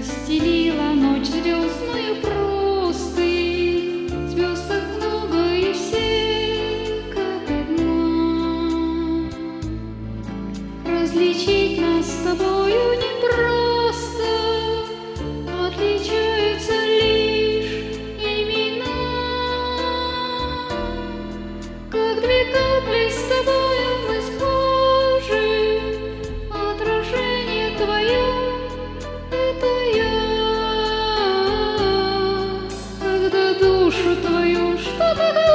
Расстелила ночь звездную простынь, звезд так много и все как одна. Различить нас с тобою непросто, отличаются лишь имена. Как две капли с тобою мы схожи, отражение твое — это я. Когда душу твою что-то